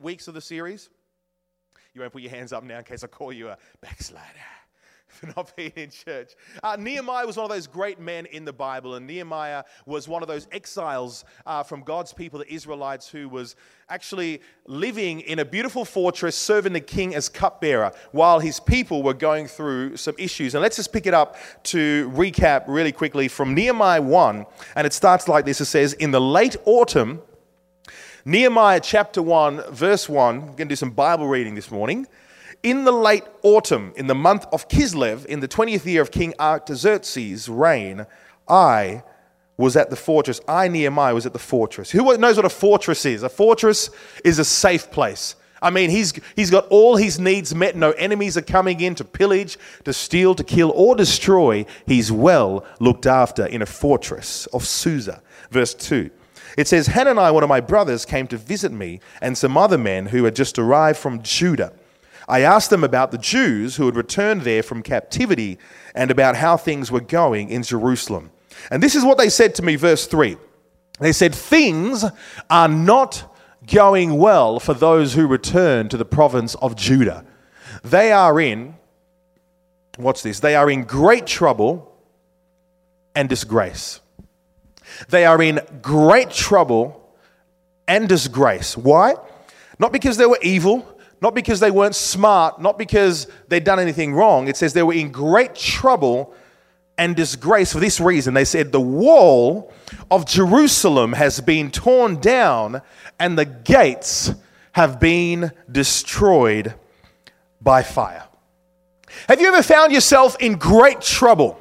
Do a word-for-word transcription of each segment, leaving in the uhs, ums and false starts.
weeks of the series. You won't put your hands up now in case I call you a backslider for not being in church. Uh, Nehemiah was one of those great men in the Bible, and Nehemiah was one of those exiles uh, from God's people, the Israelites, who was actually living in a beautiful fortress, serving the king as cupbearer, while his people were going through some issues. And let's just pick it up to recap really quickly from Nehemiah one, and it starts like this. It says, in the late autumn, Nehemiah chapter one, verse one, we're going to do some Bible reading this morning. In the late autumn, in the month of Kislev, in the twentieth year of King Artaxerxes' reign, I was at the fortress. I, Nehemiah, was at the fortress. Who knows what a fortress is? A fortress is a safe place. I mean, he's he's got all his needs met. No enemies are coming in to pillage, to steal, to kill, or destroy. He's well looked after in a fortress of Susa. Verse two. It says, Hananiah, one of my brothers, came to visit me, and some other men who had just arrived from Judah. I asked them about the Jews who had returned there from captivity and about how things were going in Jerusalem. And this is what they said to me, verse three. They said, things are not going well for those who return to the province of Judah. They are in, what's this? They are in great trouble and disgrace. They are in great trouble and disgrace. Why? Not because they were evil, not because they weren't smart, not because they'd done anything wrong. It says they were in great trouble and disgrace for this reason. They said the wall of Jerusalem has been torn down and the gates have been destroyed by fire. Have you ever found yourself in great trouble?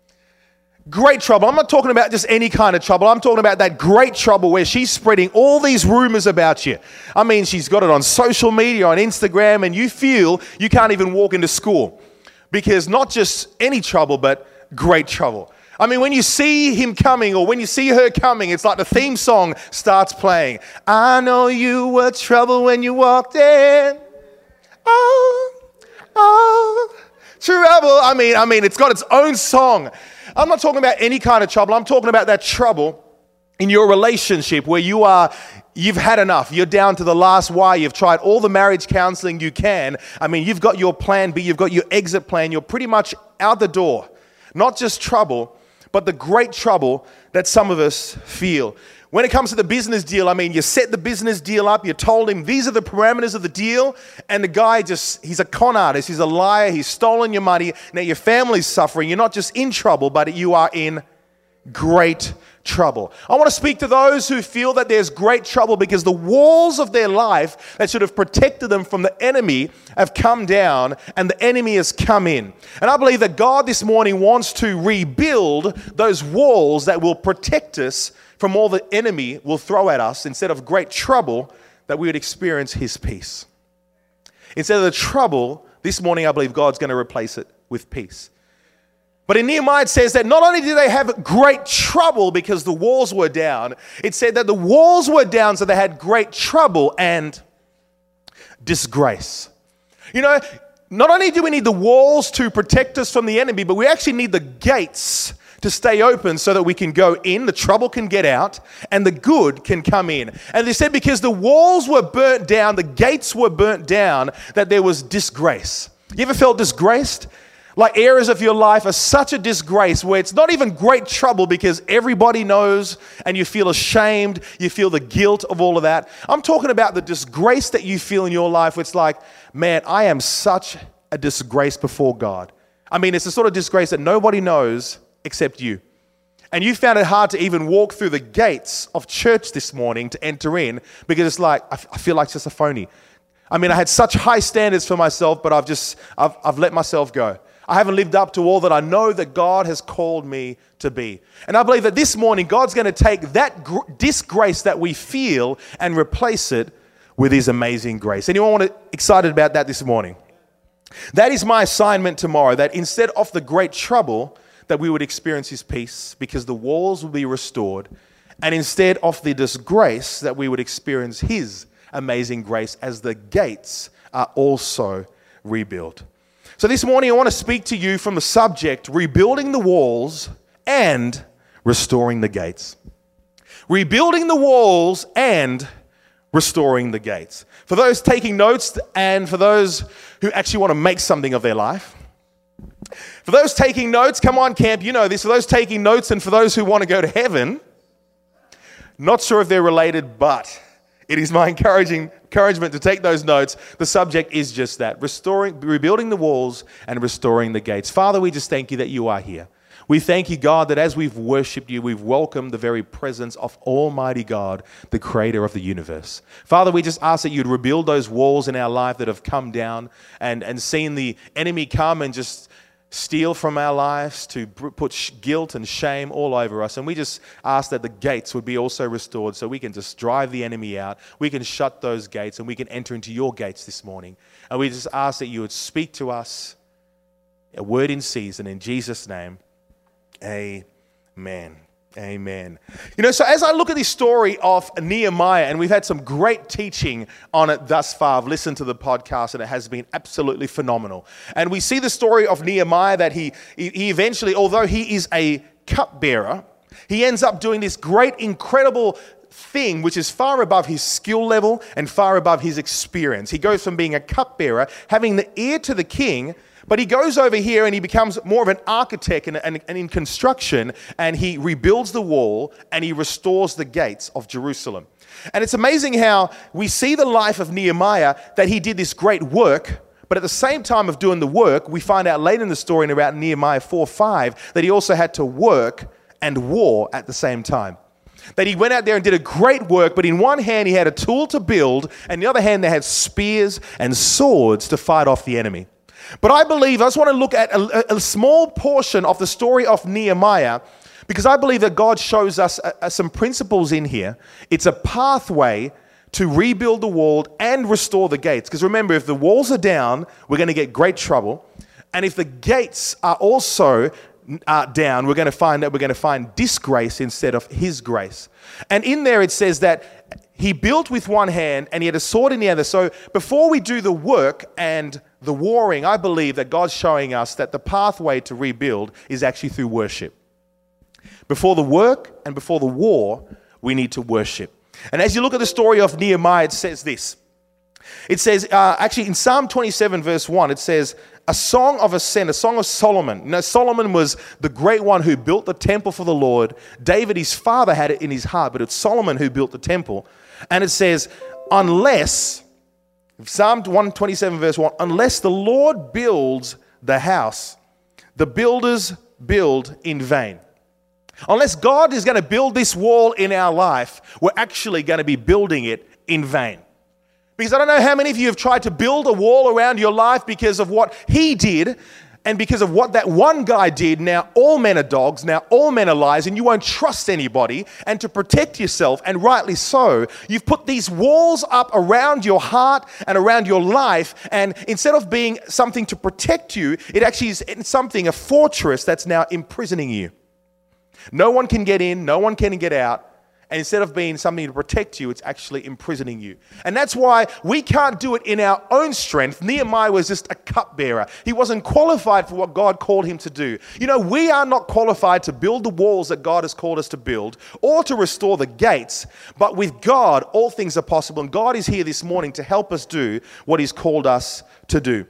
Great trouble. I'm not talking about just any kind of trouble. I'm talking about that great trouble where she's spreading all these rumors about you. I mean, she's got it on social media, on Instagram, and you feel you can't even walk into school because not just any trouble, but great trouble. I mean, when you see him coming or when you see her coming, it's like the theme song starts playing. I know you were trouble when you walked in. Oh, oh, trouble. I mean, I mean, it's got its own song. I'm not talking about any kind of trouble. I'm talking about that trouble in your relationship where you are, you've had enough. You're down to the last wire. You've tried all the marriage counseling you can. I mean, you've got your plan B. You've got your exit plan. You're pretty much out the door. Not just trouble, but the great trouble that some of us feel. When it comes to the business deal, I mean, you set the business deal up, you told him these are the parameters of the deal, and the guy just, he's a con artist, he's a liar, he's stolen your money. Now your family's suffering. You're not just in trouble, but you are in great trouble. I want to speak to those who feel that there's great trouble because the walls of their life that should have protected them from the enemy have come down and the enemy has come in. And I believe that God this morning wants to rebuild those walls that will protect us from all the enemy will throw at us. Instead of great trouble, that we would experience his peace. Instead of the trouble, this morning I believe God's going to replace it with peace. But in Nehemiah it says that not only did they have great trouble because the walls were down, it said that the walls were down so they had great trouble and disgrace. You know, not only do we need the walls to protect us from the enemy, but we actually need the gates to stay open so that we can go in, the trouble can get out, and the good can come in. And they said because the walls were burnt down, the gates were burnt down, that there was disgrace. You ever felt disgraced? Like areas of your life are such a disgrace where it's not even great trouble because everybody knows and you feel ashamed, you feel the guilt of all of that. I'm talking about the disgrace that you feel in your life where it's like, man, I am such a disgrace before God. I mean, it's the sort of disgrace that nobody knows except you. And you found it hard to even walk through the gates of church this morning to enter in because it's like, I, f- I feel like just a phony. I mean, I had such high standards for myself, but I've just, I've, I've let myself go. I haven't lived up to all that I know that God has called me to be. And I believe that this morning, God's going to take that gr- disgrace that we feel and replace it with his amazing grace. Anyone want to excited about that this morning? That is my assignment tomorrow, that instead of the great trouble, that we would experience his peace because the walls will be restored. And instead of the disgrace, that we would experience his amazing grace as the gates are also rebuilt. So this morning I want to speak to you from the subject, rebuilding the walls and restoring the gates. Rebuilding the walls and restoring the gates. For those taking notes and for those who actually want to make something of their life, for those taking notes, come on, camp, you know this. For those taking notes and for those who want to go to heaven, not sure if they're related, but it is my encouraging encouragement to take those notes. The subject is just that, restoring, rebuilding the walls and restoring the gates. Father, we just thank you that you are here. We thank you, God, that as we've worshipped you, we've welcomed the very presence of Almighty God, the creator of the universe. Father, we just ask that you'd rebuild those walls in our life that have come down and, and seen the enemy come and just steal from our lives, to put guilt and shame all over us. And we just ask that the gates would be also restored so we can just drive the enemy out. We can shut those gates and we can enter into your gates this morning. And we just ask that you would speak to us a word in season. In Jesus' name, amen. Amen. You know, so as I look at this story of Nehemiah, and we've had some great teaching on it thus far. I've listened to the podcast and it has been absolutely phenomenal. And we see the story of Nehemiah that he, he eventually, although he is a cupbearer, he ends up doing this great, incredible thing which is far above his skill level and far above his experience. He goes from being a cupbearer, having the ear to the king, but he goes over here and he becomes more of an architect and, and, and in construction, and he rebuilds the wall and he restores the gates of Jerusalem. And it's amazing how we see the life of Nehemiah, that he did this great work, but at the same time of doing the work, we find out later in the story in about Nehemiah four five that he also had to work and war at the same time. That he went out there and did a great work, but in one hand he had a tool to build, and the other hand they had spears and swords to fight off the enemy. But I believe, I just want to look at a, a small portion of the story of Nehemiah, because I believe that God shows us a, a, some principles in here. It's a pathway to rebuild the wall and restore the gates. Because remember, if the walls are down, we're going to get great trouble. And if the gates are also uh, down, we're going to find that we're going to find disgrace instead of his grace. And in there it says that he built with one hand and he had a sword in the other. So before we do the work and the warring, I believe that God's showing us that the pathway to rebuild is actually through worship. Before the work and before the war, we need to worship. And as you look at the story of Nehemiah, it says this. It says, uh, actually in Psalm twenty-seven verse one, it says, a song of ascent, a song of Solomon. You know, Solomon was the great one who built the temple for the Lord. David, his father, had it in his heart, but it's Solomon who built the temple. And it says, unless... Psalm one twenty-seven verse one, unless the Lord builds the house, the builders build in vain. Unless God is going to build this wall in our life, we're actually going to be building it in vain. Because I don't know how many of you have tried to build a wall around your life because of what he did, and because of what that one guy did. Now all men are dogs, now all men are liars, and you won't trust anybody. And to protect yourself, and rightly so, you've put these walls up around your heart and around your life, and instead of being something to protect you, it actually is something, a fortress that's now imprisoning you. No one can get in, no one can get out. And instead of being something to protect you, it's actually imprisoning you. And that's why we can't do it in our own strength. Nehemiah was just a cupbearer. He wasn't qualified for what God called him to do. You know, we are not qualified to build the walls that God has called us to build or to restore the gates. But with God, all things are possible. And God is here this morning to help us do what he's called us to do.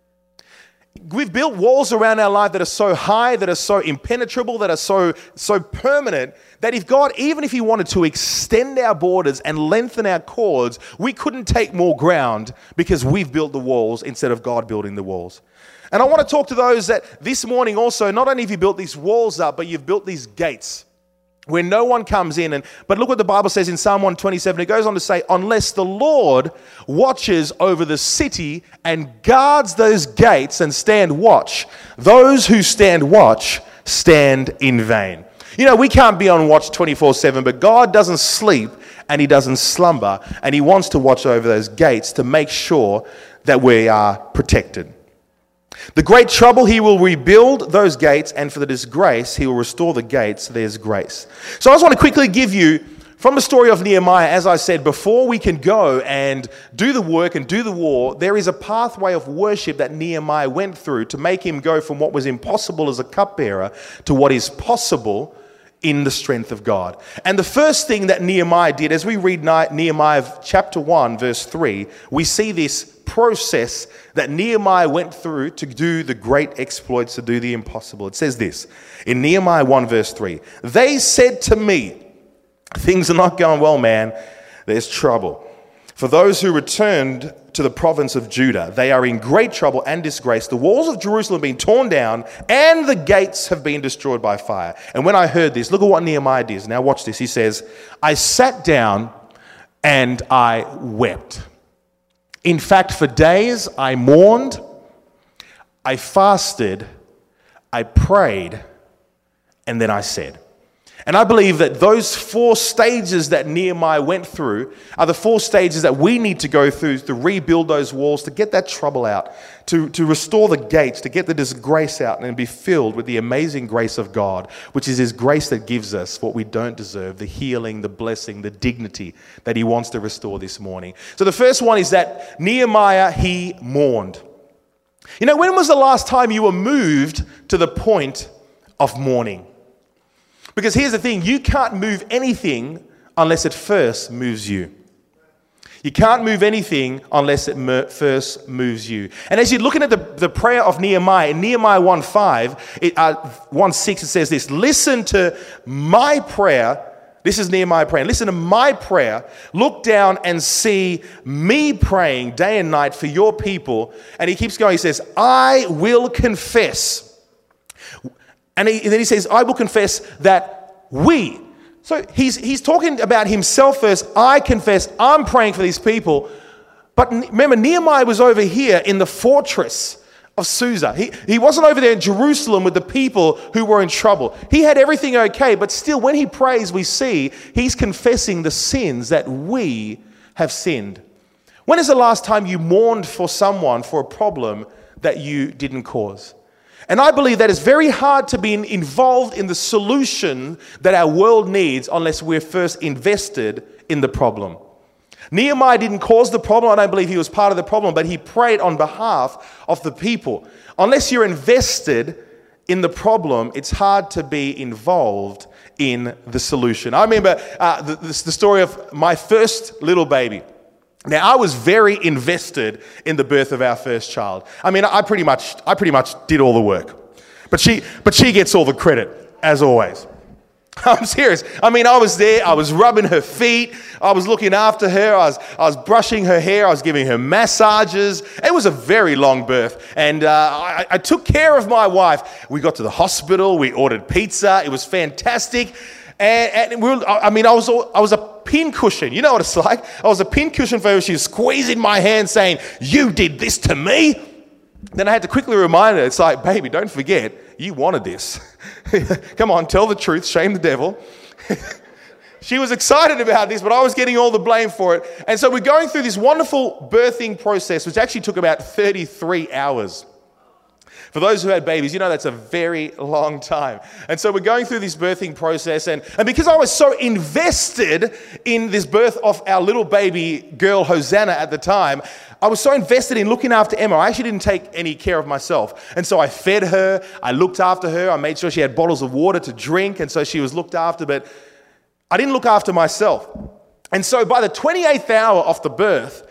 We've built walls around our life that are so high, that are so impenetrable, that are so, so permanent, that if God, even if he wanted to extend our borders and lengthen our cords, we couldn't take more ground because we've built the walls instead of God building the walls. And I want to talk to those that this morning also, not only have you built these walls up, but you've built these gates where no one comes in. And but look what the Bible says in Psalm one twenty-seven. It goes on to say, unless the Lord watches over the city and guards those gates and stand watch, those who stand watch stand in vain. You know, we can't be on watch twenty-four seven, but God doesn't sleep and he doesn't slumber, and he wants to watch over those gates to make sure that we are protected. The great trouble, he will rebuild those gates, and for the disgrace, he will restore the gates. There's grace. So I just want to quickly give you, from the story of Nehemiah, as I said, before we can go and do the work and do the war, there is a pathway of worship that Nehemiah went through to make him go from what was impossible as a cupbearer to what is possible in the strength of God. And the first thing that Nehemiah did, as we read Nehemiah chapter one, verse three, we see this process that Nehemiah went through to do the great exploits, to do the impossible. It says this in Nehemiah one, verse three, "They said to me, 'Things are not going well, man. There's trouble. For those who returned to the province of Judah, they are in great trouble and disgrace. The walls of Jerusalem have been torn down and the gates have been destroyed by fire.' And when I heard this," look at what Nehemiah does. Now watch this. He says, "I sat down and I wept. In fact, for days I mourned, I fasted, I prayed, and then I said." And I believe that those four stages that Nehemiah went through are the four stages that we need to go through to rebuild those walls, to get that trouble out, to, to restore the gates, to get the disgrace out and be filled with the amazing grace of God, which is His grace that gives us what we don't deserve, the healing, the blessing, the dignity that He wants to restore this morning. So the first one is that Nehemiah, he mourned. You know, when was the last time you were moved to the point of mourning? Because here's the thing, you can't move anything unless it first moves you. You can't move anything unless it mer- first moves you. And as you're looking at the, the prayer of Nehemiah, in Nehemiah one five, it, uh, one six, it says this, "Listen to my prayer." This is Nehemiah praying. "Listen to my prayer. Look down and see me praying day and night for your people." And he keeps going. He says, "I will confess." And, he, and then he says, "I will confess that we." So he's, he's talking about himself first. I confess, I'm praying for these people. But remember, Nehemiah was over here in the fortress of Susa. He, he wasn't over there in Jerusalem with the people who were in trouble. He had everything okay, but still when he prays, we see he's confessing the sins that we have sinned. When is the last time you mourned for someone for a problem that you didn't cause? And I believe that it's very hard to be involved in the solution that our world needs unless we're first invested in the problem. Nehemiah didn't cause the problem. I don't believe he was part of the problem, but he prayed on behalf of the people. Unless you're invested in the problem, it's hard to be involved in the solution. I remember uh, the, the story of my first little baby. Now, I was very invested in the birth of our first child. I mean, I pretty much, I pretty much did all the work, but she, but she gets all the credit, as always. I'm serious. I mean, I was there. I was rubbing her feet. I was looking after her. I was, I was brushing her hair. I was giving her massages. It was a very long birth, and uh, I, I took care of my wife. We got to the hospital. We ordered pizza. It was fantastic. And, and we were, I mean, I was I was a pin cushion. You know what it's like? I was a pin cushion for her. She was squeezing my hand saying, "You did this to me." Then I had to quickly remind her, it's like, "Baby, don't forget, you wanted this. Come on, tell the truth, shame the devil." She was excited about this, but I was getting all the blame for it. And so we're going through this wonderful birthing process, which actually took about thirty-three hours. For those who had babies, you know that's a very long time. And so we're going through this birthing process. And, and because I was so invested in this birth of our little baby girl, Hosanna, at the time, I was so invested in looking after Emma. I actually didn't take any care of myself. And so I fed her. I looked after her. I made sure she had bottles of water to drink. And so she was looked after. But I didn't look after myself. And so by the twenty-eighth hour of the birth,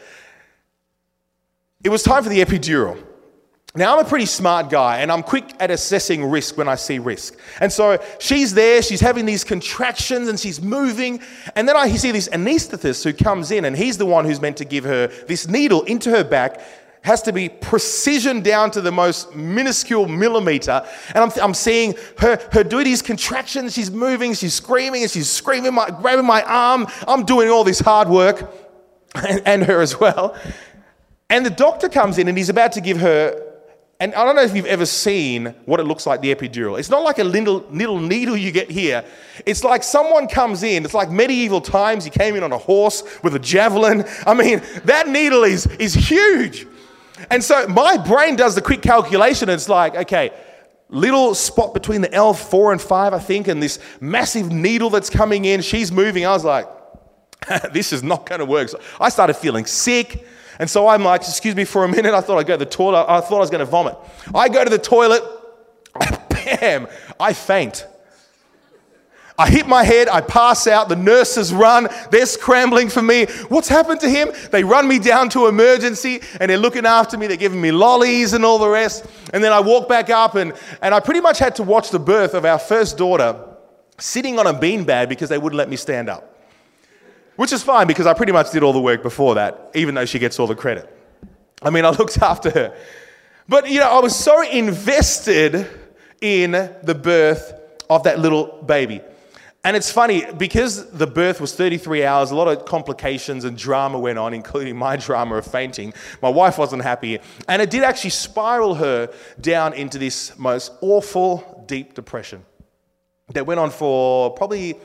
it was time for the epidural. Now, I'm a pretty smart guy, and I'm quick at assessing risk when I see risk. And so she's there, she's having these contractions, and she's moving. And then I see this anesthetist who comes in, and he's the one who's meant to give her this needle into her back. Has to be precision down to the most minuscule millimeter. And I'm, I'm seeing her, her do these contractions. She's moving, she's screaming, and she's screaming, my, grabbing my arm. I'm doing all this hard work, and, and her as well. And the doctor comes in, and he's about to give her. And I don't know if you've ever seen what it looks like, the epidural. It's not like a little, little needle you get here. It's like someone comes in. It's like medieval times. He came in on a horse with a javelin. I mean, that needle is, is huge. And so my brain does the quick calculation. And it's like, okay, little spot between the L four and five, I think, and this massive needle that's coming in. She's moving. I was like, this is not going to work. So I started feeling sick. And so I'm like, excuse me for a minute. I thought I'd go to the toilet. I thought I was going to vomit. I go to the toilet. Bam! I faint. I hit my head, I pass out, the nurses run, they're scrambling for me. What's happened to him? They run me down to emergency and they're looking after me, they're giving me lollies and all the rest. And then I walk back up and, and I pretty much had to watch the birth of our first daughter sitting on a beanbag because they wouldn't let me stand up. Which is fine because I pretty much did all the work before that, even though she gets all the credit. I mean, I looked after her. But, you know, I was so invested in the birth of that little baby. And it's funny, because the birth was thirty-three hours, a lot of complications and drama went on, including my drama of fainting. My wife wasn't happy. And it did actually spiral her down into this most awful, deep depression that went on for probably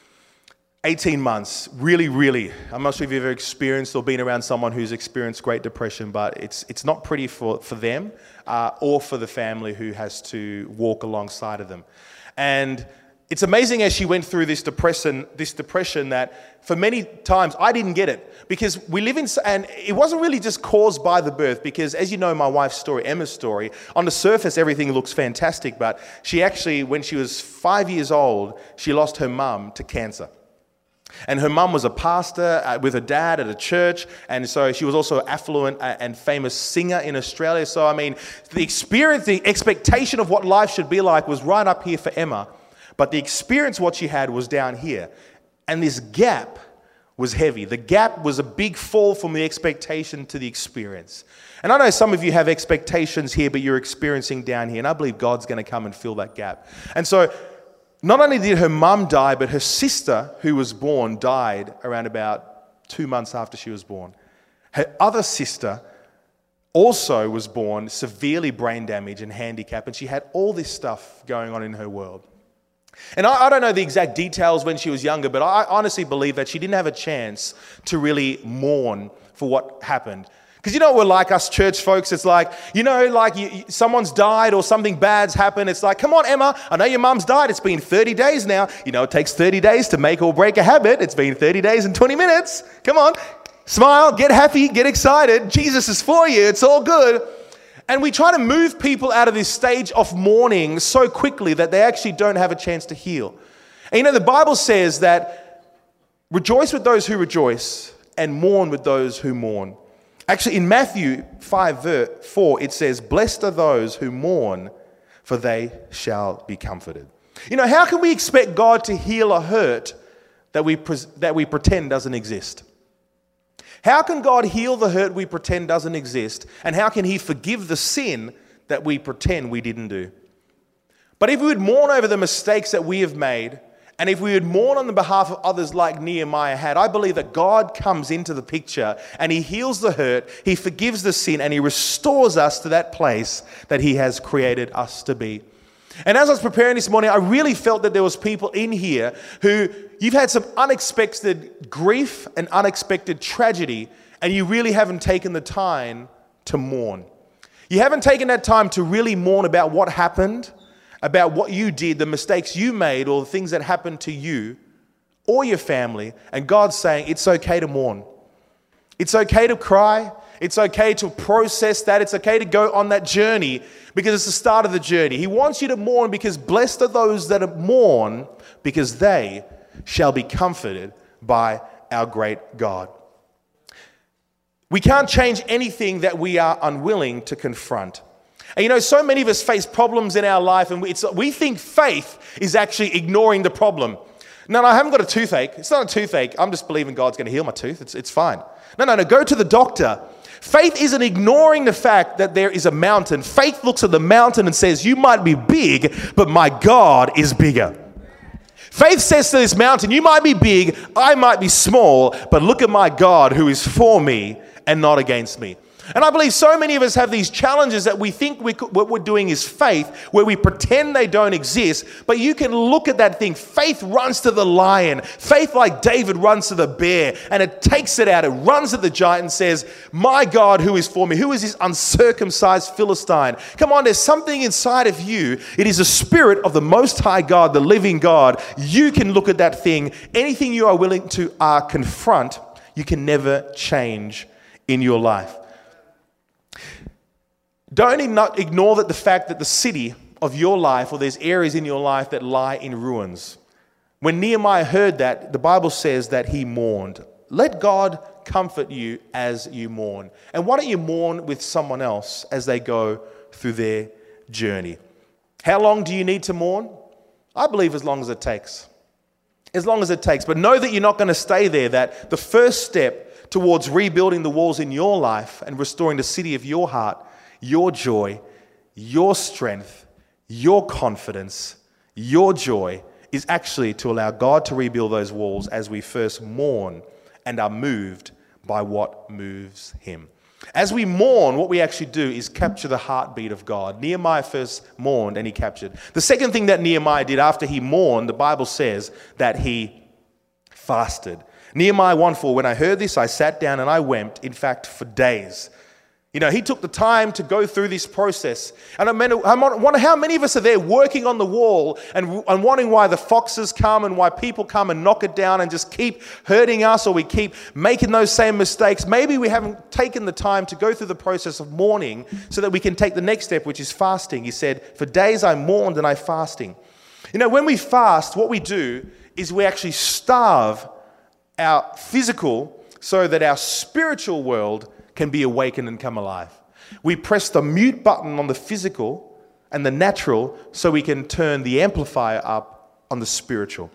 eighteen months. Really, really. I'm not sure if you've ever experienced or been around someone who's experienced Great Depression, but it's it's not pretty for, for them uh, or for the family who has to walk alongside of them. And it's amazing as she went through this depression, this depression that for many times I didn't get it because we live in, and it wasn't really just caused by the birth because as you know, my wife's story, Emma's story, on the surface, everything looks fantastic, but she actually, when she was five years old, she lost her mum to cancer. And her mum was a pastor uh, with her dad at a church, and so she was also an affluent uh, and famous singer in Australia. So, I mean, the experience, the expectation of what life should be like was right up here for Emma. But the experience, what she had, was down here. And this gap was heavy. The gap was a big fall from the expectation to the experience. And I know some of you have expectations here, but you're experiencing down here. And I believe God's going to come and fill that gap. And so not only did her mum die, but her sister, who was born, died around about two months after she was born. Her other sister also was born severely brain damaged and handicapped. And she had all this stuff going on in her world. And I, I don't know the exact details when she was younger, but I honestly believe that she didn't have a chance to really mourn for what happened. Because you know what we're like, us church folks, it's like, you know, like you, you, someone's died or something bad's happened. It's like, come on, Emma, I know your mum's died. It's been thirty days now. You know, it takes thirty days to make or break a habit. It's been thirty days and twenty minutes. Come on, smile, get happy, get excited. Jesus is for you. It's all good. And we try to move people out of this stage of mourning so quickly that they actually don't have a chance to heal. And you know, the Bible says that rejoice with those who rejoice and mourn with those who mourn. Actually, in Matthew five, verse four, it says, blessed are those who mourn, for they shall be comforted. You know, how can we expect God to heal a hurt that we, pre- that we pretend doesn't exist? How can God heal the hurt we pretend doesn't exist? And how can he forgive the sin that we pretend we didn't do? But if we would mourn over the mistakes that we have made, and if we would mourn on the behalf of others like Nehemiah had, I believe that God comes into the picture and he heals the hurt, he forgives the sin, and he restores us to that place that he has created us to be. And as I was preparing this morning, I really felt that there was people in here who you've had some unexpected grief and unexpected tragedy, and you really haven't taken the time to mourn. You haven't taken that time to really mourn about what happened, about what you did, the mistakes you made, or the things that happened to you or your family. And God's saying it's okay to mourn. It's okay to cry. It's okay to process that. It's okay to go on that journey because it's the start of the journey. He wants you to mourn because blessed are those that mourn because they shall be comforted by our great God. We can't change anything that we are unwilling to confront. And you know, so many of us face problems in our life and we, it's, we think faith is actually ignoring the problem. No, no, I haven't got a toothache. It's not a toothache. I'm just believing God's going to heal my tooth. It's, it's fine. No, no, no, go to the doctor. Faith isn't ignoring the fact that there is a mountain. Faith looks at the mountain and says, you might be big, but my God is bigger. Faith says to this mountain, you might be big, I might be small, but look at my God who is for me and not against me. And I believe so many of us have these challenges that we think we could, what we're doing is faith, where we pretend they don't exist, but you can look at that thing. Faith runs to the lion. Faith, like David, runs to the bear, and it takes it out. It runs at the giant and says, my God who is for me, who is this uncircumcised Philistine? Come on, there's something inside of you. It is the spirit of the Most High God, the living God. You can look at that thing. Anything you are willing to uh, confront, you can never change in your life. Don't ignore that the fact that the city of your life, or there's areas in your life that lie in ruins. When Nehemiah heard that, the Bible says that he mourned. Let God comfort you as you mourn. And why don't you mourn with someone else as they go through their journey? How long do you need to mourn? I believe as long as it takes. As long as it takes. But know that you're not going to stay there, that the first step towards rebuilding the walls in your life and restoring the city of your heart, your joy, your strength, your confidence, your joy, is actually to allow God to rebuild those walls as we first mourn and are moved by what moves him. As we mourn, what we actually do is capture the heartbeat of God. Nehemiah first mourned and he captured. The second thing that Nehemiah did after he mourned, the Bible says that he fasted. Nehemiah one four, when I heard this, I sat down and I wept, in fact, for days. You know, he took the time to go through this process. And I wonder how many of us are there working on the wall and, and wondering why the foxes come and why people come and knock it down and just keep hurting us, or we keep making those same mistakes. Maybe we haven't taken the time to go through the process of mourning so that we can take the next step, which is fasting. He said, for days I mourned and I fasting. You know, when we fast, what we do is we actually starve our physical so that our spiritual world can be awakened and come alive. We press the mute button on the physical and the natural so we can turn the amplifier up on the spiritual.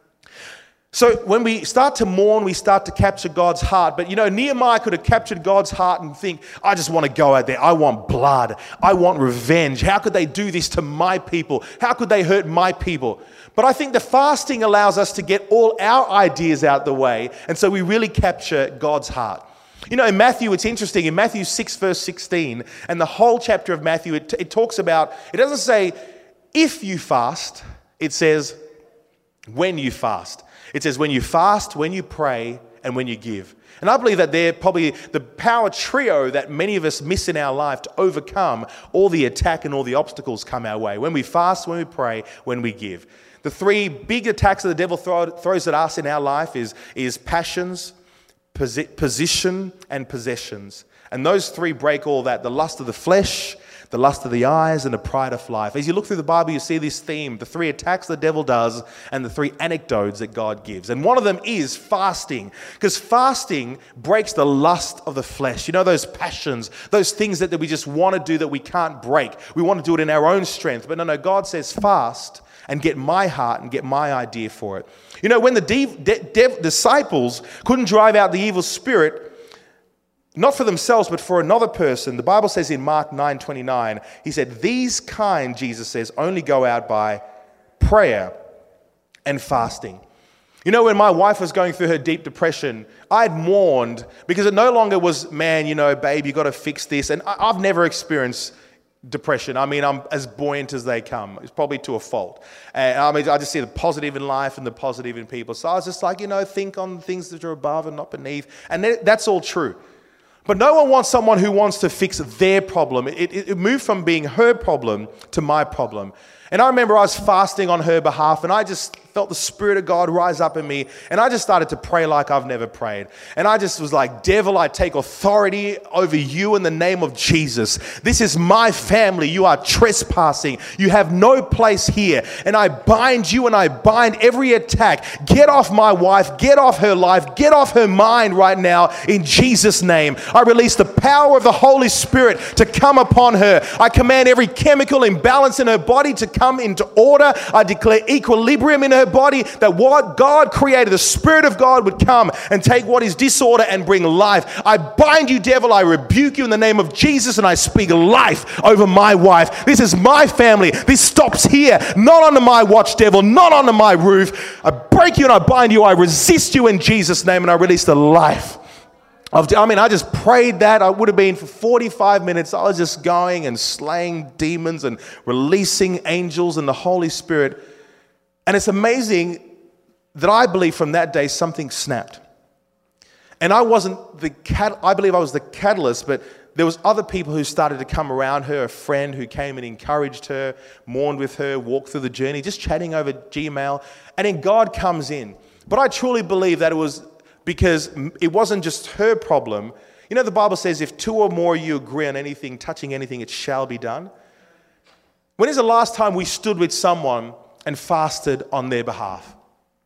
So when we start to mourn, we start to capture God's heart. But you know, Nehemiah could have captured God's heart and think, I just want to go out there. I want blood. I want revenge. How could they do this to my people? How could they hurt my people? But I think the fasting allows us to get all our ideas out the way. And so we really capture God's heart. You know, in Matthew, it's interesting. In Matthew six, verse sixteen, and the whole chapter of Matthew, it, it talks about, it doesn't say if you fast, it says when you fast. It says when you fast, when you pray, and when you give. And I believe that they're probably the power trio that many of us miss in our life to overcome all the attack and all the obstacles come our way. When we fast, when we pray, when we give. The three big attacks that the devil throw, throws at us in our life is, is passions, position, and possessions. And those three break all that. The lust of the flesh, the lust of the eyes, and the pride of life. As you look through the Bible, you see this theme, the three attacks the devil does and the three anecdotes that God gives. And one of them is fasting, because fasting breaks the lust of the flesh. You know, those passions, those things that, that we just want to do that we can't break. We want to do it in our own strength. But no, no, God says fast and get my heart and get my idea for it. You know, when the de- de- de- disciples couldn't drive out the evil spirit, not for themselves, but for another person, the Bible says in Mark nine twenty-nine, he said, these kind, Jesus says, only go out by prayer and fasting. You know, when my wife was going through her deep depression, I'd mourned because it no longer was, man, you know, babe, you got to fix this. And I- I've never experienced depression. I mean, I'm as buoyant as they come. It's probably to a fault. And I mean, I just see the positive in life and the positive in people. So I was just like, you know, think on things that are above and not beneath. And that's all true. But no one wants someone who wants to fix their problem. It, it, it moved from being her problem to my problem. And I remember I was fasting on her behalf, and I just felt the Spirit of God rise up in me, and I just started to pray like I've never prayed. And I just was like, devil, I take authority over you in the name of Jesus. This is my family. You are trespassing. You have no place here. And I bind you and I bind every attack. Get off my wife. Get off her life. Get off her mind right now in Jesus' name. I release the power of the Holy Spirit to come upon her. I command every chemical imbalance in her body to come into order. I declare equilibrium in her body, that what God created, the Spirit of God, would come and take what is disorder and bring life. I bind you, devil. I rebuke you in the name of Jesus, and I speak life over my wife. This is my family. This stops here. Not under my watch, devil. Not under my roof. I break you and I bind you. I resist you in Jesus' name, and I release the life of, I mean, I just prayed that. I would have been for forty-five minutes. I was just going and slaying demons and releasing angels and the Holy Spirit. And it's amazing that I believe from that day something snapped. And I wasn't the cat. I believe I was the catalyst, but there was other people who started to come around her, a friend who came and encouraged her, mourned with her, walked through the journey, just chatting over Gmail. And then God comes in. But I truly believe that it was because it wasn't just her problem. You know, the Bible says if two or more of you agree on anything, touching anything, it shall be done. When is the last time we stood with someone and fasted on their behalf?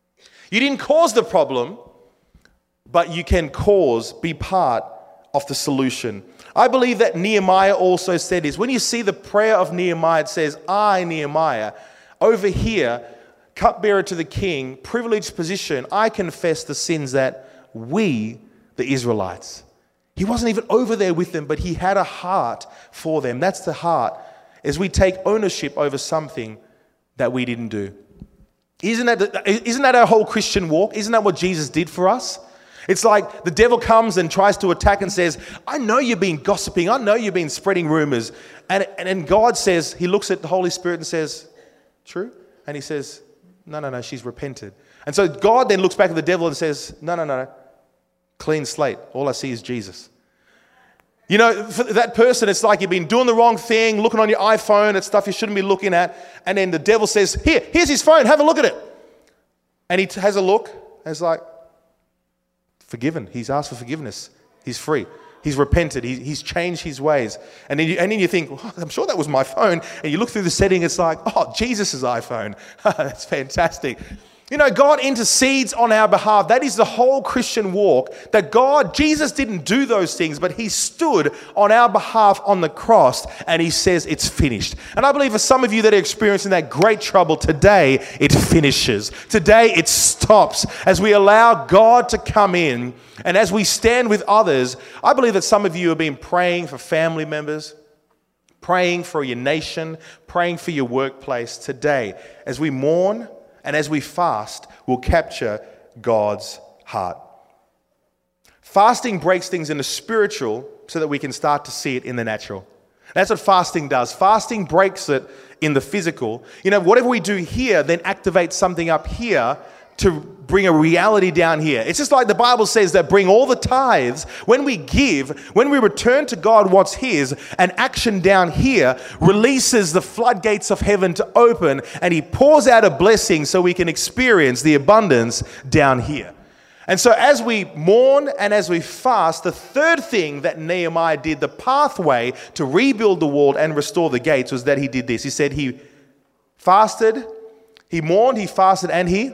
You didn't cause the problem, but you can cause, be part of the solution. I believe that Nehemiah also said this. When you see the prayer of Nehemiah, it says, I, Nehemiah, over here, cupbearer to the king, privileged position, I confess the sins that we, the Israelites. He wasn't even over there with them, but he had a heart for them. That's the heart, as we take ownership over something that we didn't do. Isn't that, the, isn't that our whole Christian walk? Isn't that what Jesus did for us? It's like the devil comes and tries to attack and says, I know you've been gossiping. I know you've been spreading rumors. And, and then God says, he looks at the Holy Spirit and says, true? And he says, no, no, no, she's repented. And so God then looks back at the devil and says, no, no, no, clean slate. All I see is Jesus. You know, for that person, it's like you've been doing the wrong thing, looking on your iPhone at stuff you shouldn't be looking at. And then the devil says, here, here's his phone. Have a look at it. And he has a look and it's like, forgiven. He's asked for forgiveness. He's free. He's repented. He, he's changed his ways. And then, you, and then you think, oh, I'm sure that was my phone. And you look through the setting, it's like, oh, Jesus' iPhone. That's fantastic. You know, God intercedes on our behalf. That is the whole Christian walk. That God, Jesus didn't do those things, but he stood on our behalf on the cross and he says it's finished. And I believe for some of you that are experiencing that great trouble, today it finishes. Today it stops as we allow God to come in. And as we stand with others, I believe that some of you have been praying for family members, praying for your nation, praying for your workplace. Today, as we mourn, and as we fast, we'll capture God's heart. Fasting breaks things in the spiritual so that we can start to see it in the natural. That's what fasting does. Fasting breaks it in the physical. You know, whatever we do here then activates something up here to bring a reality down here. It's just like the Bible says that bring all the tithes. When we give, when we return to God what's his, an action down here releases the floodgates of heaven to open and he pours out a blessing so we can experience the abundance down here. And so as we mourn and as we fast, the third thing that Nehemiah did, the pathway to rebuild the wall and restore the gates, was that he did this. He said he fasted, he mourned, he fasted, and he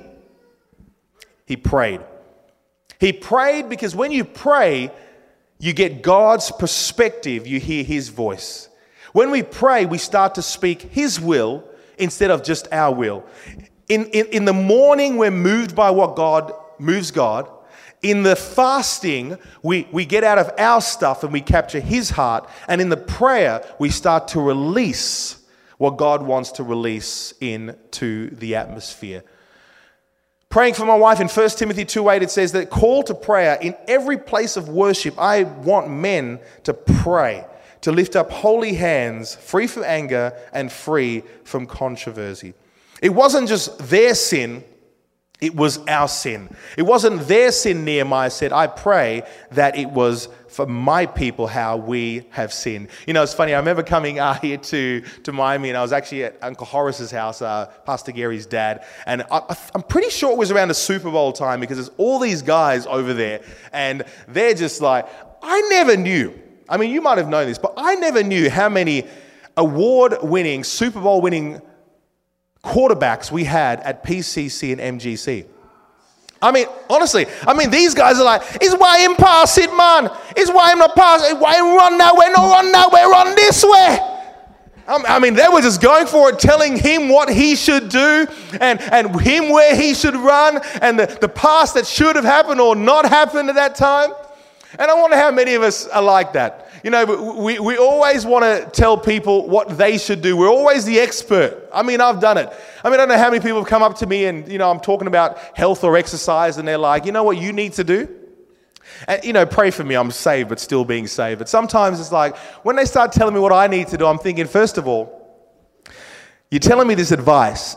He prayed. He prayed because when you pray, you get God's perspective. You hear his voice. When we pray, we start to speak his will instead of just our will. In, in, in the morning, we're moved by what God moves God. In the fasting, we, we get out of our stuff and we capture his heart. And in the prayer, we start to release what God wants to release into the atmosphere. Praying for my wife in First Timothy two eight, it says that call to prayer in every place of worship. I want men to pray, to lift up holy hands, free from anger and free from controversy. It wasn't just their sin, it was our sin. It wasn't their sin, Nehemiah said. I pray that it was for my people how we have sinned. You know, it's funny. I remember coming uh, here to, to Miami, and I was actually at Uncle Horace's house, uh, Pastor Gary's dad. And I, I'm pretty sure it was around the Super Bowl time because there's all these guys over there. And they're just like, I never knew. I mean, you might have known this, but I never knew how many award-winning, Super Bowl-winning quarterbacks we had at P C C and M G C. I mean, honestly, I mean, these guys are like, it's why him pass it, man. It's why him not pass it. Why him run that way, no run that way, run this way. I mean, they were just going for it, telling him what he should do and, and him where he should run and the, the pass that should have happened or not happened at that time. And I wonder how many of us are like that. You know, we, we always want to tell people what they should do. We're always the expert. I mean, I've done it. I mean, I don't know how many people have come up to me and, you know, I'm talking about health or exercise and they're like, you know what you need to do? And, you know, pray for me. I'm saved, but still being saved. But sometimes it's like, when they start telling me what I need to do, I'm thinking, first of all, you're telling me this advice.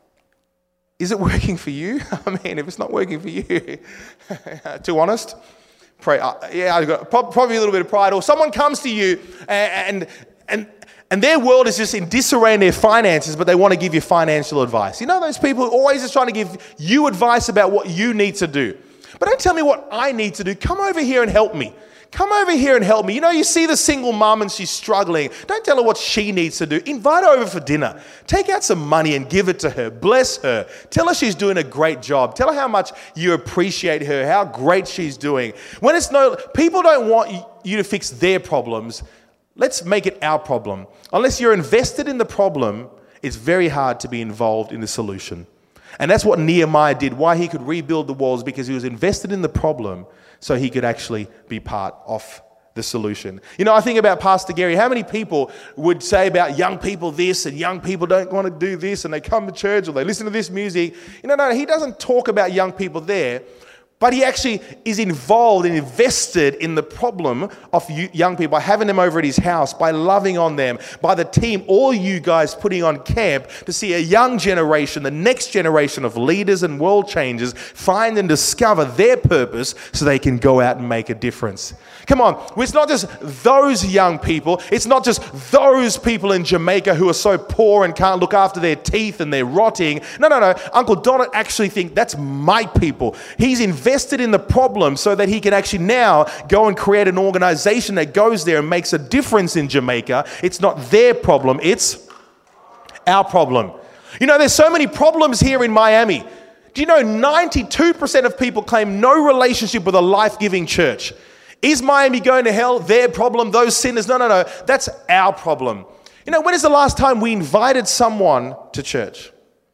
Is it working for you? I mean, if it's not working for you, too honest, pray. Uh, yeah, I've got probably a little bit of pride. Or someone comes to you and and and their world is just in disarray in their finances, but they want to give you financial advice. You know those people who are always just trying to give you advice about what you need to do. But don't tell me what I need to do. Come over here and help me. come over here and help me. You know, you see the single mum and she's struggling. Don't tell her what she needs to do. Invite her over for dinner. Take out some money and give it to her. Bless her. Tell her she's doing a great job. Tell her how much you appreciate her, how great she's doing. When it's no, people don't want you to fix their problems. Let's make it our problem. Unless you're invested in the problem, it's very hard to be involved in the solution. And that's what Nehemiah did, why he could rebuild the walls, because he was invested in the problem so he could actually be part of the solution. You know, I think about Pastor Gary. How many people would say about young people this and young people don't want to do this and they come to church or they listen to this music? You know, no, he doesn't talk about young people there. But he actually is involved and invested in the problem of young people by having them over at his house, by loving on them, by the team, all you guys putting on camp to see a young generation, the next generation of leaders and world changers find and discover their purpose so they can go out and make a difference. Come on, it's not just those young people. It's not just those people in Jamaica who are so poor and can't look after their teeth and they're rotting. No, no, no. Uncle Donald actually thinks that's my people. He's invested in the problem so that he can actually now go and create an organization that goes there and makes a difference in Jamaica. It's not their problem. It's our problem. You know, there's so many problems here in Miami. Do you know ninety-two percent of people claim no relationship with a life-giving church? Is Miami going to hell? Their problem, those sinners? No, no, no. That's our problem. You know, when is the last time we invited someone to church?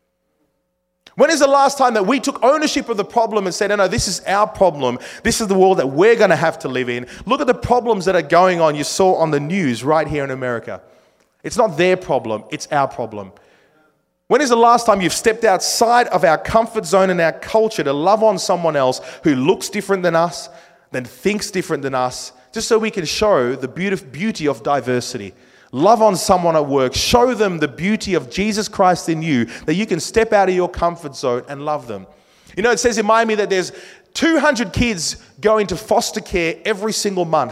When is the last time that we took ownership of the problem and said, no, no, this is our problem. This is the world that we're going to have to live in. Look at the problems that are going on. You saw on the news right here in America. It's not their problem. It's our problem. When is the last time you've stepped outside of our comfort zone and our culture to love on someone else who looks different than us, then thinks different than us, just so we can show the beauty of diversity? Love on someone at work. Show them the beauty of Jesus Christ in you, that you can step out of your comfort zone and love them. You know, it says in Miami that there's two hundred kids going to foster care every single month.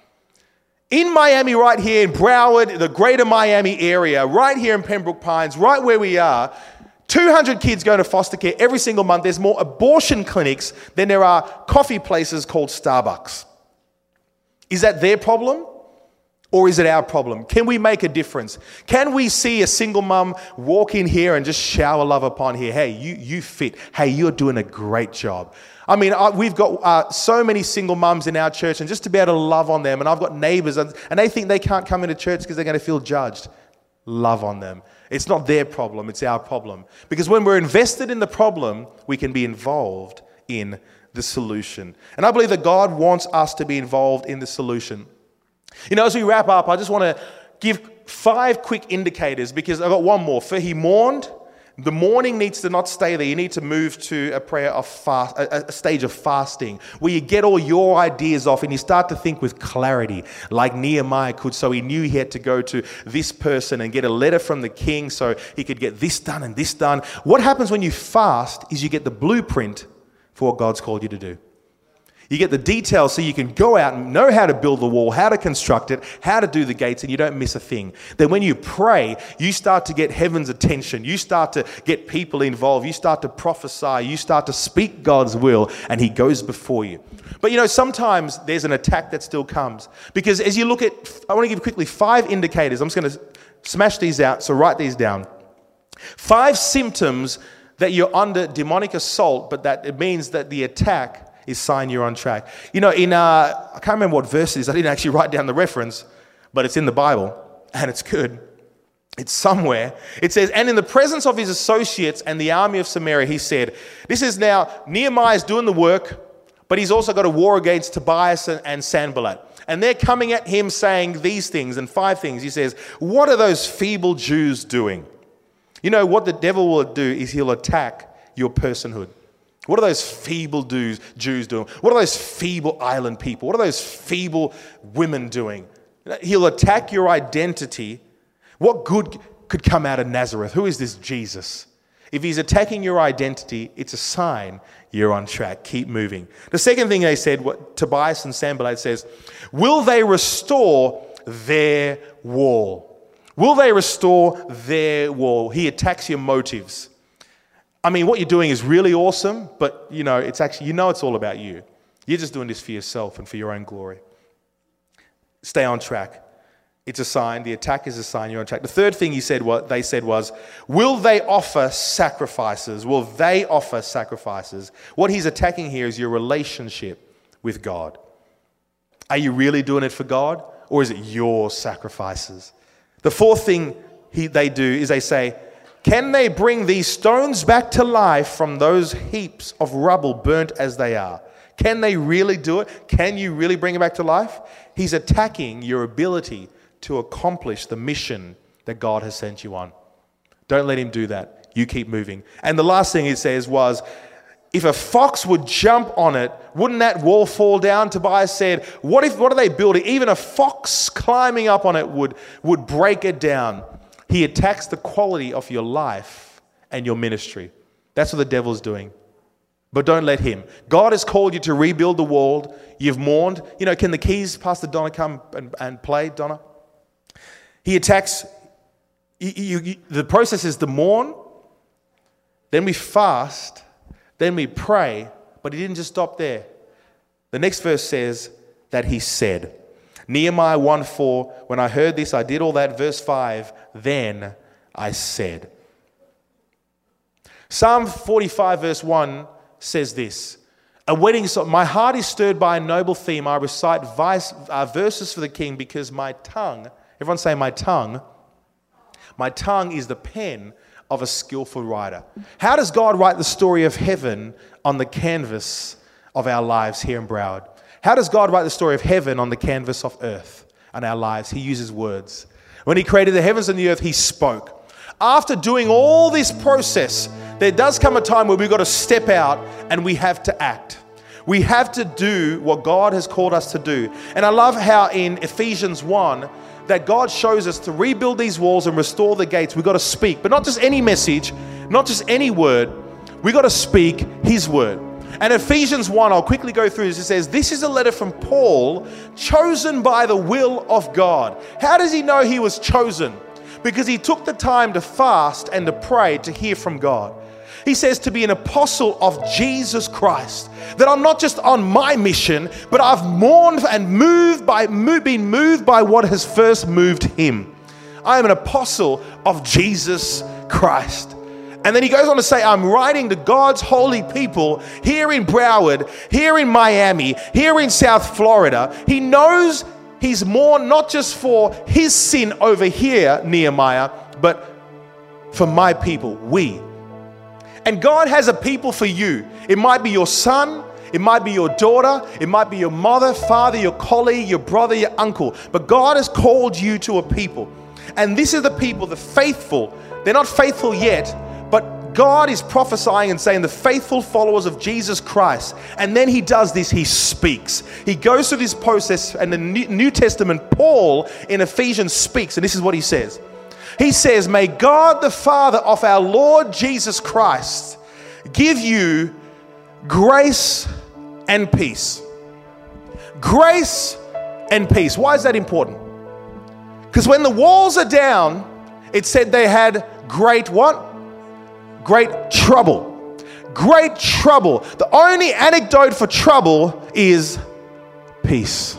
In Miami, right here in Broward, the greater Miami area, right here in Pembroke Pines, right where we are, two hundred kids going to foster care every single month. There's more abortion clinics than there are coffee places called Starbucks. Is that their problem? Or is it our problem? Can we make a difference? Can we see a single mum walk in here and just shower love upon here? Hey, you you fit. Hey, you're doing a great job. I mean, I, we've got uh, so many single mums in our church, and just to be able to love on them, and I've got neighbours, and, and they think they can't come into church because they're going to feel judged. Love on them. It's not their problem, it's our problem. Because when we're invested in the problem, we can be involved in the solution. And I believe that God wants us to be involved in the solution. You know, as we wrap up, I just want to give five quick indicators, because I've got one more. For he mourned, the mourning needs to not stay there. You need to move to a prayer of fast, a, a stage of fasting, where you get all your ideas off and you start to think with clarity, like Nehemiah could. So he knew he had to go to this person and get a letter from the king so he could get this done and this done. What happens when you fast is you get the blueprint for what God's called you to do. You get the details so you can go out and know how to build the wall, how to construct it, how to do the gates, and you don't miss a thing. Then when you pray, you start to get heaven's attention. You start to get people involved. You start to prophesy. You start to speak God's will, and he goes before you. But you know, sometimes there's an attack that still comes. Because as you look at, I want to give quickly five indicators. I'm just going to smash these out, so write these down. Five symptoms that you're under demonic assault, but that it means that the attack is sign you're on track. You know, in, uh, I can't remember what verse it is. I didn't actually write down the reference, but it's in the Bible, and it's good. It's somewhere. It says, and in the presence of his associates and the army of Samaria, he said, this is now, Nehemiah's doing the work, but he's also got a war against Tobias and, and Sanballat. And they're coming at him saying these things, and five things. He says, what are those feeble Jews doing? You know, what the devil will do is he'll attack your personhood. What are those feeble Jews doing? What are those feeble island people? What are those feeble women doing? He'll attack your identity. What good could come out of Nazareth? Who is this Jesus? If he's attacking your identity, it's a sign you're on track. Keep moving. The second thing they said, what Tobias and Sanballat says, will they restore their wall? Will they restore their wall? He attacks your motives. I mean, what you're doing is really awesome, but, you know, it's actually, you know it's all about you. You're just doing this for yourself and for your own glory. stay on track. It's a sign. The attack is a sign you're on track. The third thing he said, what they said was, will they offer sacrifices? Will they offer sacrifices? What he's attacking here is your relationship with God. Are you really doing it for God, or is it your sacrifices? The fourth thing he, they do is they say, can they bring these stones back to life from those heaps of rubble burnt as they are? Can they really do it? Can you really bring it back to life? He's attacking your ability to accomplish the mission that God has sent you on. Don't let him do that. You keep moving. And the last thing it says was, if a fox would jump on it, wouldn't that wall fall down? Tobias said, what if, what are they building? Even a fox climbing up on it would, would break it down. He attacks the quality of your life and your ministry. That's what the devil's doing. But don't let him. God has called you to rebuild the wall. You've mourned. You know, can the keys, Pastor Donna, come and, and play, Donna? He attacks. You, you, you, the process is to mourn, then we fast, then we pray. But he didn't just stop there. The next verse says that he said. Nehemiah one four, when I heard this, I did all that. Verse five, then I said. Psalm forty-five verse one says this. A wedding song, my heart is stirred by a noble theme. I recite vice, uh, verses for the king because my tongue, everyone say my tongue, my tongue is the pen of a skillful writer. How does God write the story of heaven on the canvas of our lives here in Broward? How does God write the story of heaven on the canvas of earth and our lives? He uses words. When he created the heavens and the earth, he spoke. After doing all this process, there does come a time where we've got to step out and we have to act. We have to do what God has called us to do. And I love how in Ephesians one, that God shows us to rebuild these walls and restore the gates. We've got to speak, but not just any message, not just any word. We've got to speak his word. And Ephesians one, I'll quickly go through this. It says, this is a letter from Paul, chosen by the will of God. How does he know he was chosen? Because he took the time to fast and to pray to hear from God. He says to be an apostle of Jesus Christ. That I'm not just on my mission, but I've mourned and moved by, been moved by what has first moved him. I am an apostle of Jesus Christ. And then he goes on to say, I'm writing to God's holy people here in Broward, here in Miami, here in South Florida. He knows he's mourned not just for his sin over here, Nehemiah, but for my people, we. And God has a people for you. It might be your son, it might be your daughter, it might be your mother, father, your colleague, your brother, your uncle. But God has called you to a people. And this is the people, the faithful. They're not faithful yet, but God is prophesying and saying the faithful followers of Jesus Christ. And then he does this, he speaks. He goes through this process, and the New Testament, Paul in Ephesians speaks, and this is what he says. He says, may God the Father of our Lord Jesus Christ give you grace and peace. Grace and peace. Why is that important? Because when the walls are down, it said they had great what? Great trouble. Great trouble. The only antidote for trouble is peace.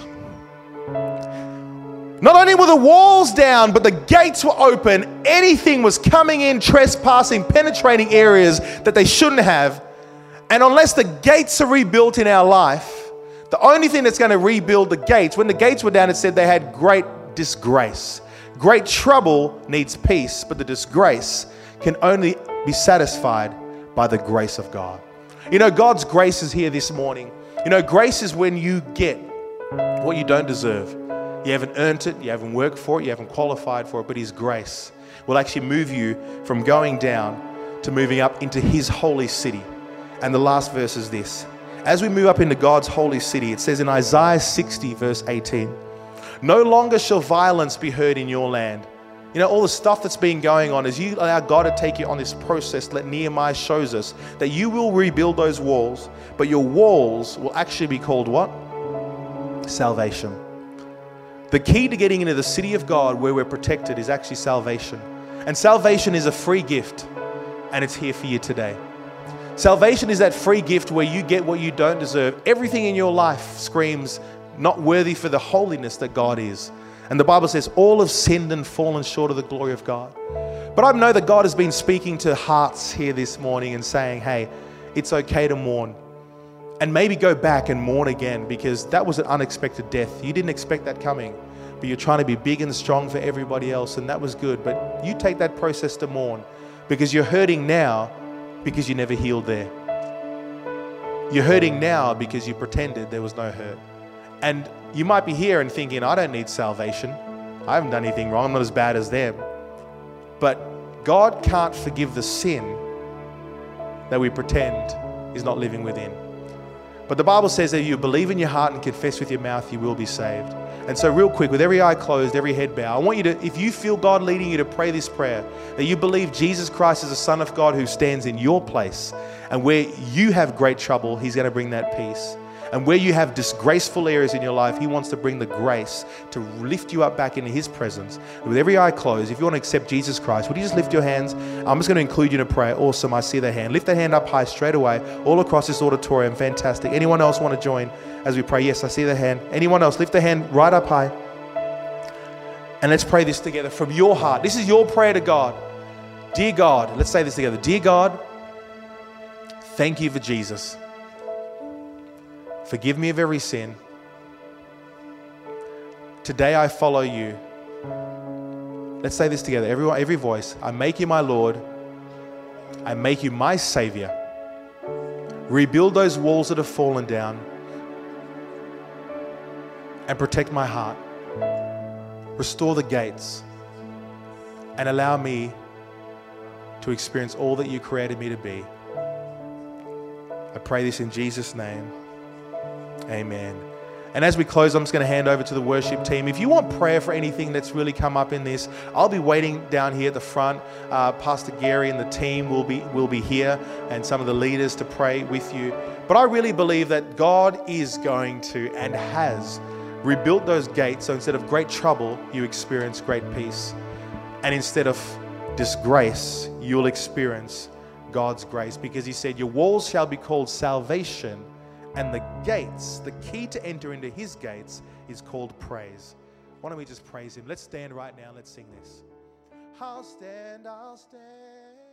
Not only were the walls down, but the gates were open. Anything was coming in, trespassing, penetrating areas that they shouldn't have. And unless the gates are rebuilt in our life, the only thing that's going to rebuild the gates, when the gates were down, it said they had great disgrace. Great trouble needs peace, but the disgrace can only be satisfied by the grace of God. You know, God's grace is here this morning. You know, grace is when you get what you don't deserve. You haven't earned it, you haven't worked for it, you haven't qualified for it, but his grace will actually move you from going down to moving up into his holy city. And the last verse is this. As we move up into God's holy city, it says in Isaiah sixty verse eighteen, no longer shall violence be heard in your land. You know, all the stuff that's been going on, as you allow God to take you on this process, let Nehemiah shows us that you will rebuild those walls, but your walls will actually be called what? Salvation. The key to getting into the city of God where we're protected is actually salvation. And salvation is a free gift, and it's here for you today. Salvation is that free gift where you get what you don't deserve. Everything in your life screams not worthy for the holiness that God is. And the Bible says all have sinned and fallen short of the glory of God. But I know that God has been speaking to hearts here this morning and saying, hey, it's okay to mourn. And maybe go back and mourn again, because that was an unexpected death. You didn't expect that coming, but you're trying to be big and strong for everybody else, and that was good. But you take that process to mourn, because you're hurting now because you never healed there. You're hurting now because you pretended there was no hurt. And you might be here and thinking, I don't need salvation. I haven't done anything wrong. I'm not as bad as them. But God can't forgive the sin that we pretend is not living within. But the Bible says that if you believe in your heart and confess with your mouth, you will be saved. And so real quick, with every eye closed, every head bowed, I want you to, if you feel God leading you to pray this prayer, that you believe Jesus Christ is the Son of God who stands in your place, and where you have great trouble, He's going to bring that peace. And where you have disgraceful areas in your life, He wants to bring the grace to lift you up back into His presence. With every eye closed, if you want to accept Jesus Christ, would you just lift your hands? I'm just going to include you in a prayer. Awesome, I see the hand. Lift that hand up high straight away, all across this auditorium. Fantastic. Anyone else want to join as we pray? Yes, I see the hand. Anyone else? Lift the hand right up high. And let's pray this together from your heart. This is your prayer to God. Dear God, let's say this together. Dear God, thank you for Jesus. Forgive me of every sin. Today I follow you. Let's say this together, everyone, every voice. I make you my Lord. I make you my Savior. Rebuild those walls that have fallen down and protect my heart. Restore the gates and allow me to experience all that you created me to be. I pray this in Jesus' name. Amen. And as we close, I'm just going to hand over to the worship team. If you want prayer for anything that's really come up in this, I'll be waiting down here at the front. Uh, Pastor Gary and the team will be, will be here, and some of the leaders to pray with you. But I really believe that God is going to and has rebuilt those gates, so instead of great trouble, you experience great peace. And instead of disgrace, you'll experience God's grace, because He said, your walls shall be called salvation, and the gates, the key to enter into His gates is called praise. Why don't we just praise Him? Let's stand right now. Let's sing this. I'll stand, I'll stand.